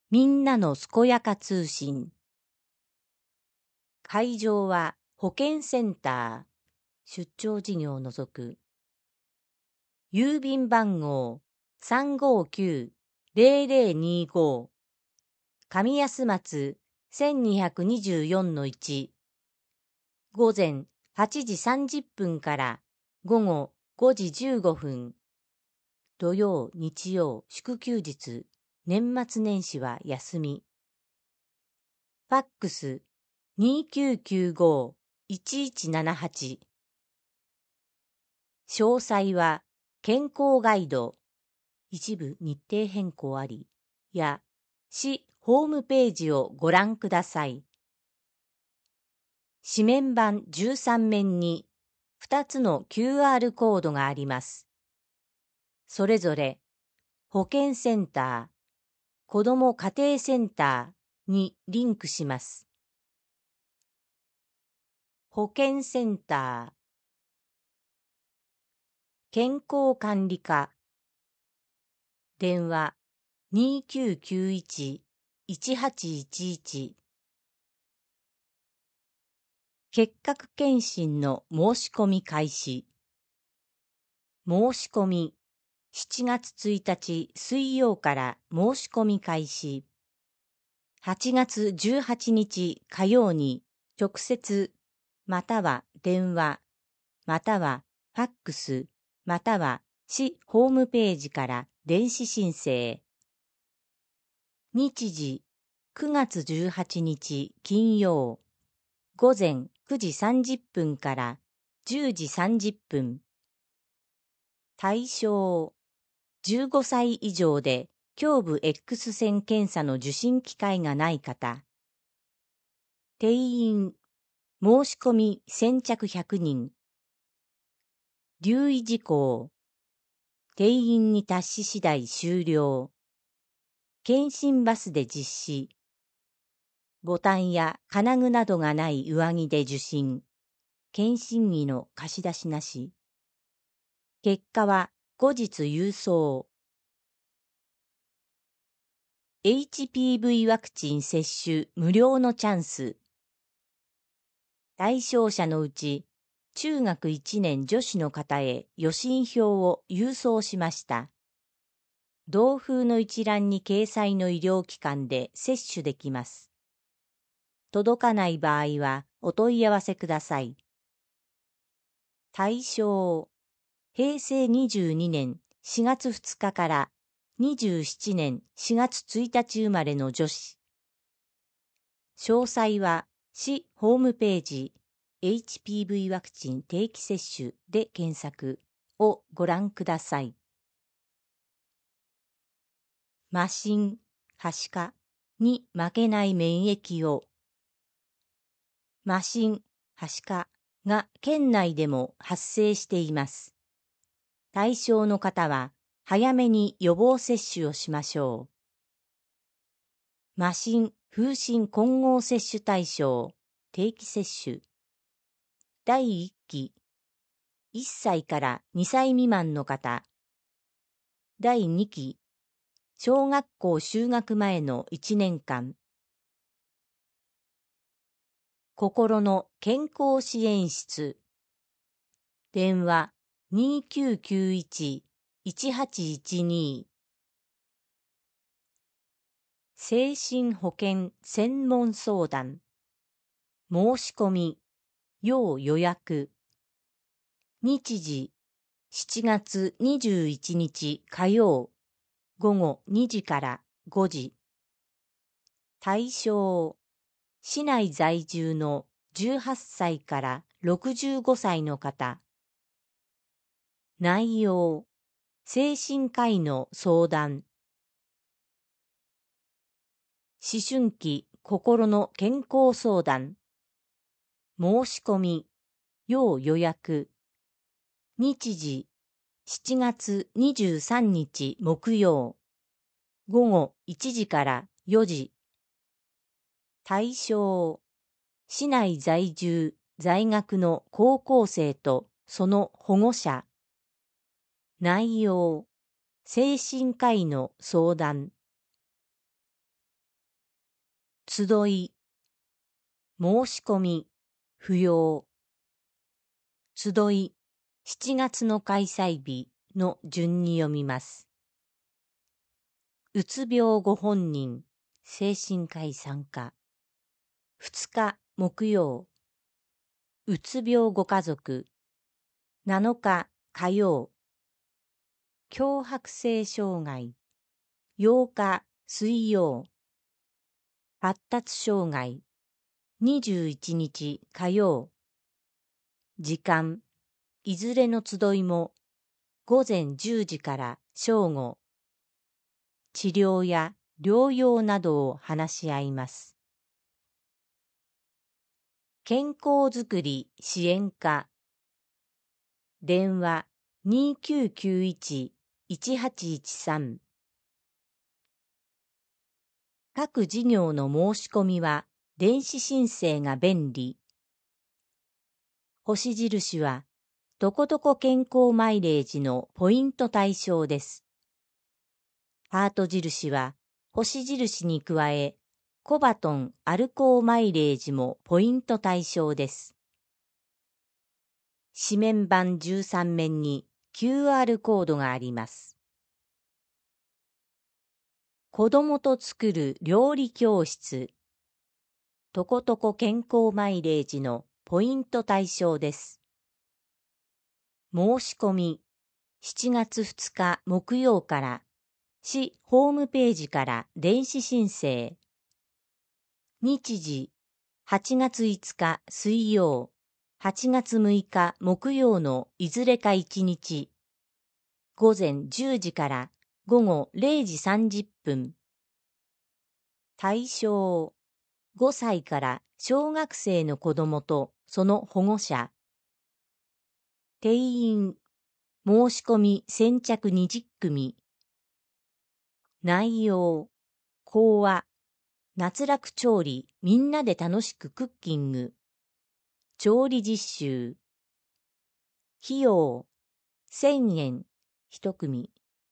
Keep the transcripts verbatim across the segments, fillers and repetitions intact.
みんなの健やか通信。会場は保健センター。出張事業を除く。郵便番号 さんごーきゅうーぜろぜろにーごー 上安松 せんにひゃくにじゅうよんのいち 午前はちじさんじゅっぷんから午後ごじじゅうごふん。土曜、日曜、祝休日、年末年始は休み。ファックス にーきゅうきゅうごーいちいちななはち。詳細は健康ガイド、一部日程変更ありや市ホームページをご覧ください。紙面板じゅうさん面にふたつの キューアール コードがあります。それぞれ保健センター、子ども家庭センターにリンクします。保健センター、健康管理課、電話 にーきゅうきゅういちいちはちいちいち。結核検診の申し込み開始。申し込みしちがつついたち水曜から申し込み開始。はちがつじゅうはちにち火曜に直接または電話またはファックスまたは市ホームページから電子申請。日時くがつじゅうはちにち金曜午前くじさんじゅっぷんからじゅうじさんじゅっぷん。対象じゅうごさい以上で胸部 X 線検査の受診機会がない方。定員申し込み先着ひゃくにん。留意事項定員に達し次第終了。検診バスで実施。ボタンや金具などがない上着で受診。検診着の貸し出しなし。結果は後日郵送。エイチピーブイ ワクチン接種無料のチャンス。対象者のうち、中学いちねん女子の方へ予診票を郵送しました。同封の一覧に掲載の医療機関で接種できます。届かない場合はお問い合わせください。対象、へいせいにじゅうにねんしがつふつかからにじゅうななねんしがつついたち生まれの女子。詳細は市ホームページ エイチピーブイ ワクチン定期接種で検索をご覧ください。麻疹、はしかに負けない免疫を。麻疹、はしかが県内でも発生しています。対象の方は早めに予防接種をしましょう。麻疹、風疹混合接種対象、定期接種。だいいっき、いっさいからにさい未満の方。だいにき、小学校就学前のいちねんかん。心の健康支援室。電話 にーきゅうきゅういちいちはちいちに。精神保健専門相談。申し込み、要予約。日時しちがつにじゅういちにち火曜午後にじからごじ。対象、市内在住のじゅうはっさいからろくじゅうごさいの方。内容、精神科医の相談。思春期心の健康相談。申し込み、要予約。日時、しちがつにじゅうさんにち木曜、午後いちじからよじ。対象、市内在住、在学の高校生とその保護者。内容、精神科医の相談。 集い、申し込み、不要。集い、しちがつの開催日の順に読みます。うつ病ご本人、精神科医参加。ふつか木曜、うつ病ご家族。なのか火曜、強迫性障害。ようか水曜、発達障害。にじゅういちにち火曜。時間、いずれの集いもごぜんじゅうじから正午。治療や療養などを話し合います。健康づくり支援課。電話 にきゅうきゅういち いちはちいちさん。各事業の申し込みは電子申請が便利。星印はとことこ健康マイレージのポイント対象です。ハート印は星印に加え、コバトンアルコーマイレージもポイント対象です。紙面板じゅうさん面に キューアール コードがあります。子供と作る料理教室。とことこ健康マイレージのポイント対象です。申し込み、しちがつふつか木曜から、市ホームページから電子申請。日時、はちがついつか水曜、はちがつむいか木曜のいずれかいちにち。ごぜんじゅうじからごごれいじさんじゅっぷん。対象、ごさいから小学生の子供とその保護者。定員、申し込み先着にじゅっくみ。内容、講話、夏楽調理みんなで楽しくクッキング。調理実習。費用、せんえん、一組。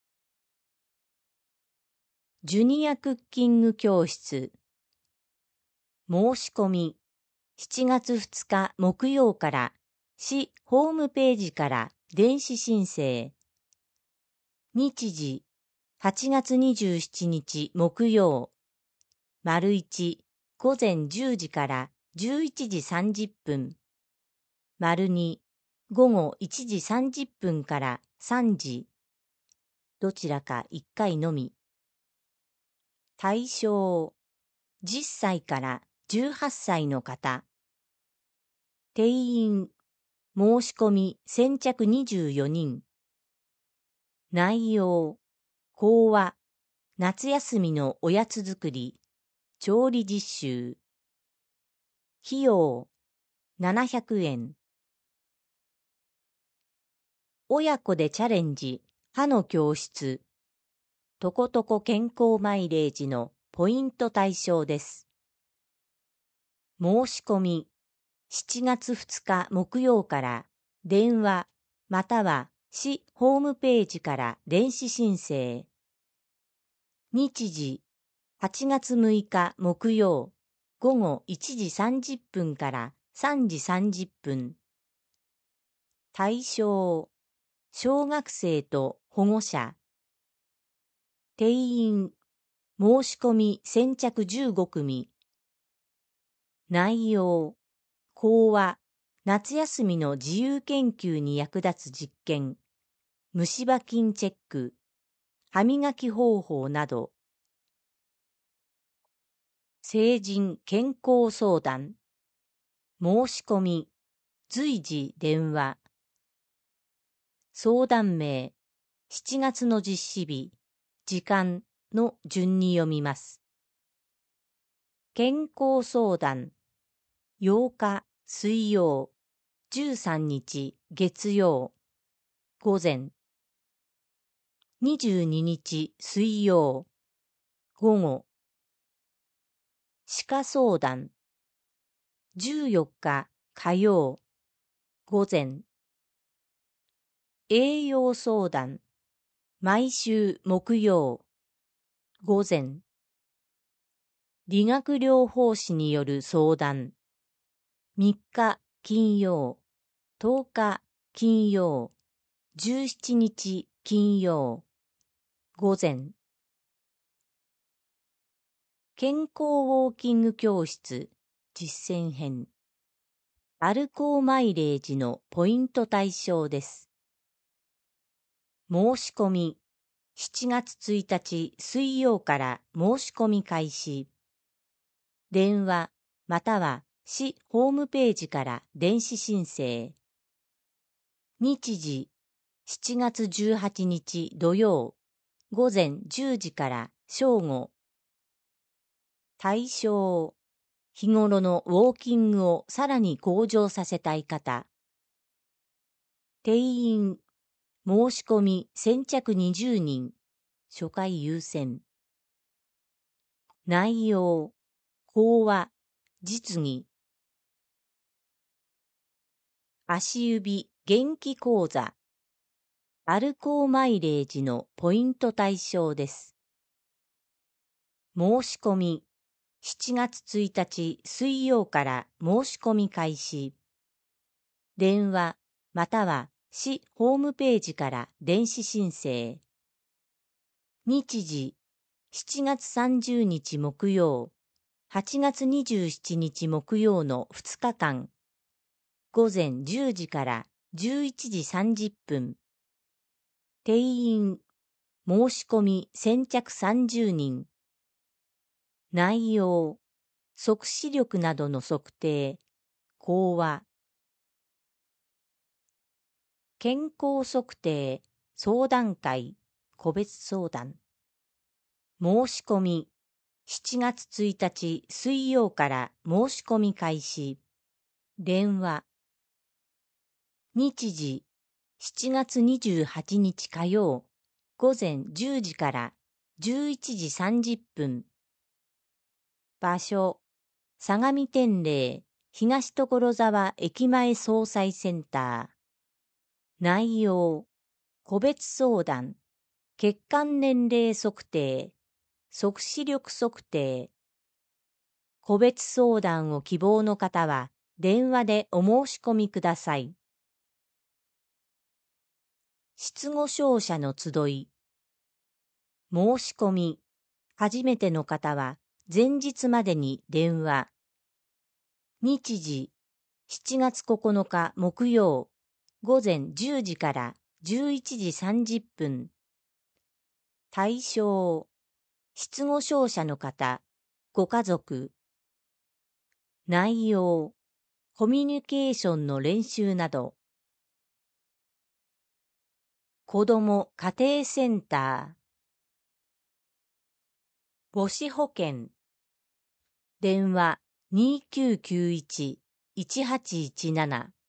ジュニアクッキング教室。申し込み、しちがつふつか木曜から市ホームページから電子申請。日時、はちがつにじゅうしちにち木曜。丸一、ごぜんじゅうじからじゅういちじさんじゅっぷん。丸二、ごごいちじさんじゅっぷんからさんじ。どちらかいっかいのみ。対象、じゅっさいからじゅうはっさいの方。定員、申し込み先着にじゅうよにん。内容、講話、夏休みのおやつ作り、調理実習。費用、ななひゃくえん。親子でチャレンジ、歯の教室。とことこ健康マイレージのポイント対象です。申し込み、しちがつふつか木曜から電話または市ホームページから電子申請。日時、はちがつむいか木曜、ごごいちじさんじゅっぷんからさんじさんじゅっぷん。対象、小学生と保護者。定員、申し込み先着じゅうごくみ。内容、講話、夏休みの自由研究に役立つ実験、虫歯菌チェック、歯磨き方法など。成人健康相談。申し込み、随時電話。相談名、しちがつの実施日、時間の順に読みます。健康相談、ようか水曜、じゅうさんにち月曜、午前。にじゅうににち水曜、午後。歯科相談、じゅうよっか火曜、午前。栄養相談、毎週木曜、午前。 理学療法士による相談。みっか金曜、とおか金曜、じゅうしちにち金曜、午前。健康ウォーキング教室実践編。歩こうマイレージのポイント対象です。申し込み、しちがつついたち水曜から申し込み開始。電話または市ホームページから電子申請。日時、しちがつじゅうはちにち土曜、午前じゅうじから正午。対象、日頃のウォーキングをさらに向上させたい方。定員、申し込み先着にじゅうにん、初回優先。内容、講話、実技。足指元気講座。歩こうマイレージのポイント対象です。申し込み、しちがつついたち水曜から申し込み開始。電話または市ホームページから電子申請。日時、しちがつさんじゅうにち木曜、はちがつにじゅうしちにち木曜のふつかかん。午前じゅうじからじゅういちじさんじゅっぷん。定員、申し込み先着さんじゅうにん。内容、測視力などの測定、講話。健康測定、相談会、個別相談。申し込み、しちがつついたち水曜から申し込み開始。電話。日時、しちがつにじゅうはちにち火曜、午前じゅうじからじゅういちじさんじゅっぷん。場所、相模天霊東所沢駅前総裁センター。内容、個別相談、血管年齢測定、測視力測定。個別相談を希望の方は電話でお申し込みください。失語症者の集い。申し込み、初めての方は前日までに電話。日時、しちがつここのか木曜、午前じゅうじからじゅういちじさんじゅっぷん。対象、失語症者の方、ご家族。内容、コミュニケーションの練習など。子ども家庭センター。母子保健。電話にきゅうきゅういち いちはちいちなな。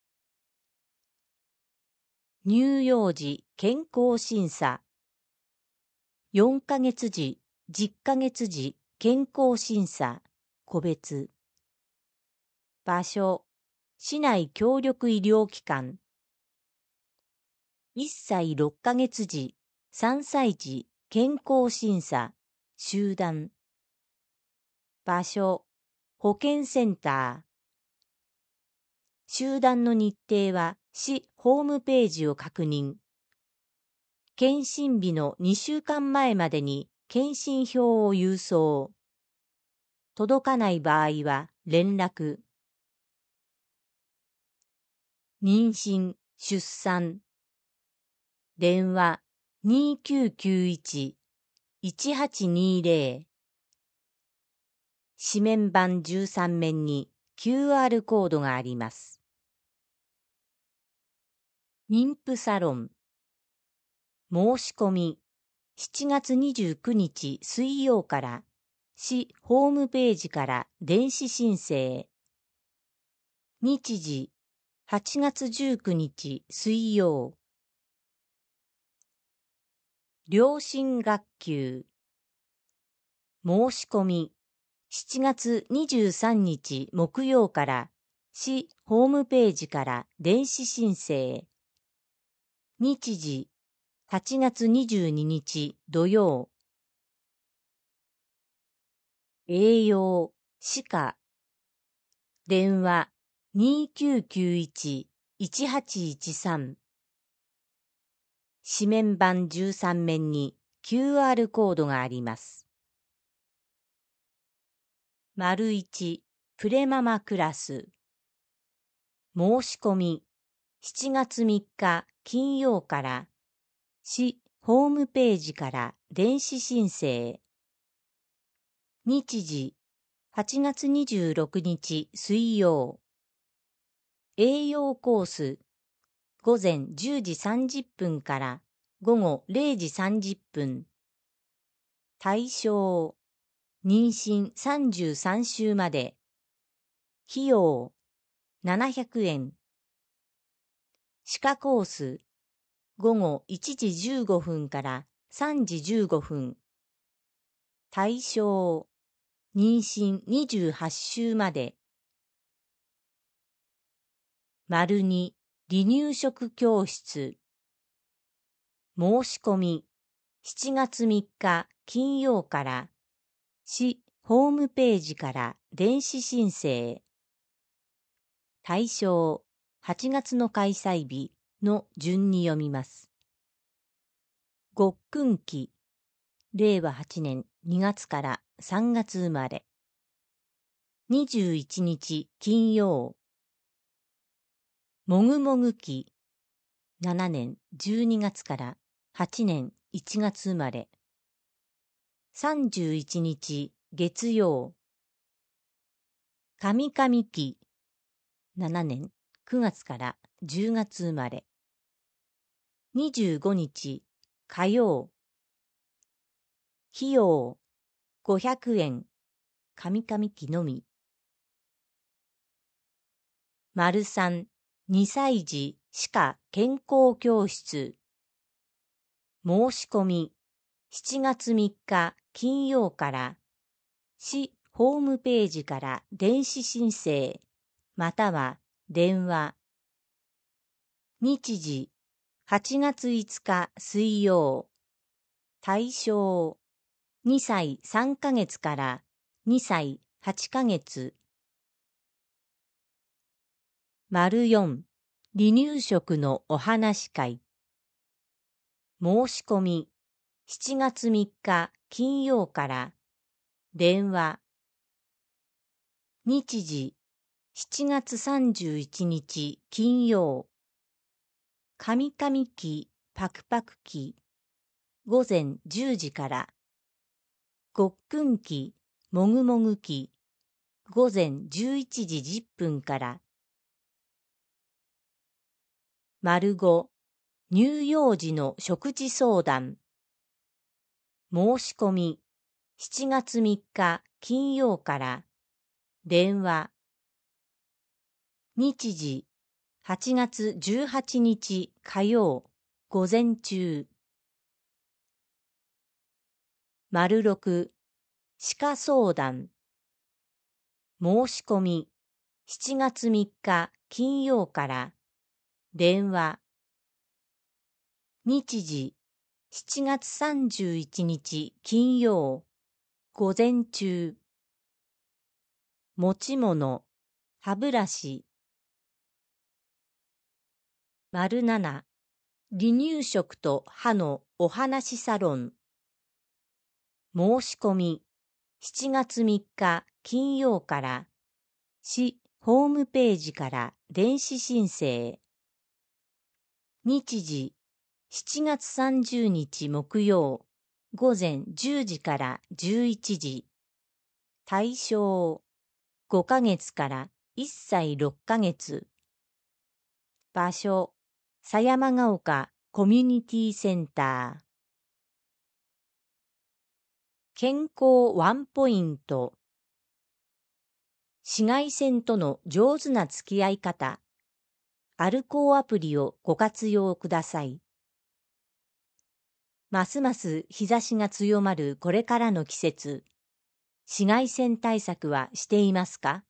乳幼児健康審査。よんかげつじ、じゅっかげつじ健康審査、個別。場所、市内協力医療機関。いっさいろっかげつじ、さんさいじ健康審査、集団。場所、保健センター。集団の日程は市ホームページを確認。検診日のにしゅうかんまえまでに検診票を郵送。届かない場合は連絡。妊娠、出産。電話にきゅうきゅういち いちはちにぜろ。紙面板じゅうさんめんに キューアール コードがあります。妊婦サロン。申し込み、しちがつにじゅうくにち水曜から市ホームページから電子申請。日時、はちがつじゅうくにち水曜。両親学級。申し込み、しちがつにじゅうさんにち木曜から市ホームページから電子申請。日時、はちがつにじゅうににち土曜。 栄養、歯科。電話 にーきゅうきゅういち いちはちいちさん。紙面板じゅうさん面に キューアール コードがあります。丸いち、プレママクラス。申し込み、しちがつみっか金曜から、市ホームページから電子申請。日時、はちがつにじゅうろくにち水曜。栄養コース、午前じゅうじさんじゅっぷんから午後れいじさんじゅっぷん。対象、妊娠さんじゅうさん週まで。費用、ななひゃくえん。歯科コース、午後いちじじゅうごふんからさんじじゅうごふん。対象、妊娠にじゅうはち週まで。丸に、離乳食教室。申し込み、しちがつみっか金曜から、市ホームページから電子申請。対象、はちがつの開催日の順に読みます。ごっくん期、れいわはちねんにがつからさんがつ生まれ。にじゅういちにち金曜。もぐもぐ期、ななねんじゅうにがつからはちねんいちがつ生まれ。さんじゅういちにち月曜。かみかみ期、ななねんくがつからじゅうがつ生まれ。にじゅうごにち火曜。費用ごひゃくえん。かみかみ期のみ。丸さん、にさい児歯科健康教室。申し込み、しちがつみっか金曜から、市ホームページから電子申請、または電話。日時、はちがついつか水曜。対象、にさいさんかげつからにさいはちかげつ。丸よん、離乳食のお話会。申し込み、しちがつみっか金曜から、電話。日時、しちがつさんじゅういちにち金曜。かみかみ期パクパク期、午前じゅうじから。ごっくん期もぐもぐ期、午前じゅういちじじゅっぷんから。丸ご、乳幼児の食事相談。申し込み、しちがつみっか金曜から、電話。日時、はちがつじゅうはちにち火曜、午前中。丸ろく、歯科相談。申し込み、しちがつみっか金曜から、電話。日時、しちがつさんじゅういちにち金曜、午前中。持ち物、歯ブラシ。丸なな、離乳食と歯のお話サロン。申し込み、しちがつみっか金曜から、市ホームページから電子申請。日時、しちがつさんじゅうにち木曜、午前じゅうじからじゅういちじ。対象、ごかげつからいっさいろっかげつ。場所、狭山ヶ丘コミュニティセンター。健康ワンポイント。紫外線との上手な付き合い方。アルコーアプリをご活用ください。ますます日差しが強まるこれからの季節。紫外線対策はしていますか？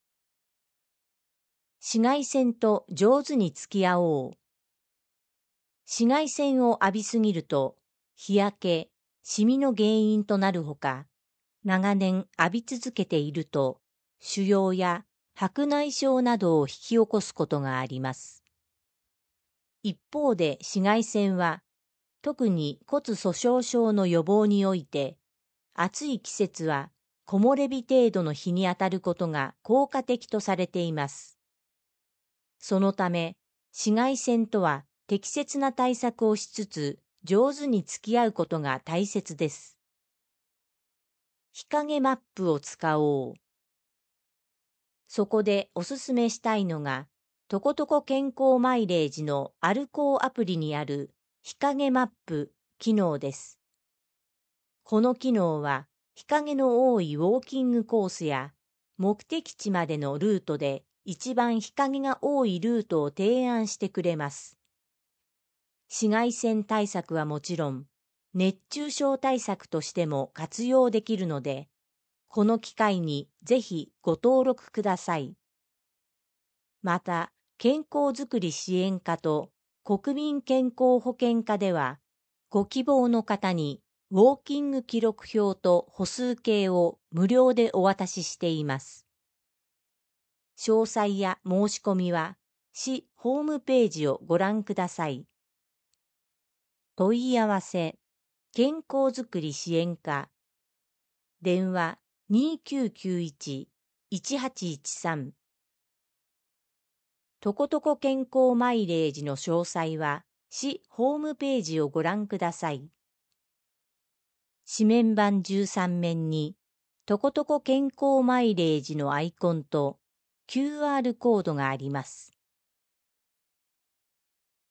紫外線と上手に付き合おう。紫外線を浴びすぎると日焼け、シミの原因となるほか、 長年浴び続けていると、腫瘍や白内障などを引き起こすことがあります。一方で紫外線は、特に骨粗鬆症の予防において、暑い季節は木漏れ日程度の日に当たることが効果的とされています。そのため、紫外線とは適切な対策をしつつ、上手に付き合うことが大切です。日陰マップを使おう。そこでおすすめしたいのが、とことこ健康マイレージのアルコーアプリにある日陰マップ機能です。この機能は、日陰の多いウォーキングコースや、目的地までのルートで一番日陰が多いルートを提案してくれます。紫外線対策はもちろん、熱中症対策としても活用できるので、この機会にぜひご登録ください。また、健康づくり支援課と国民健康保険課では、ご希望の方にウォーキング記録表と歩数計を無料でお渡ししています。詳細や申し込みは、市ホームページをご覧ください。問い合わせ、健康づくり支援課、電話 にーきゅうきゅういち いちはちいちさん。とことこ健康マイレージの詳細は、市ホームページをご覧ください。紙面板じゅうさん面に、とことこ健康マイレージのアイコンと キューアール コードがあります。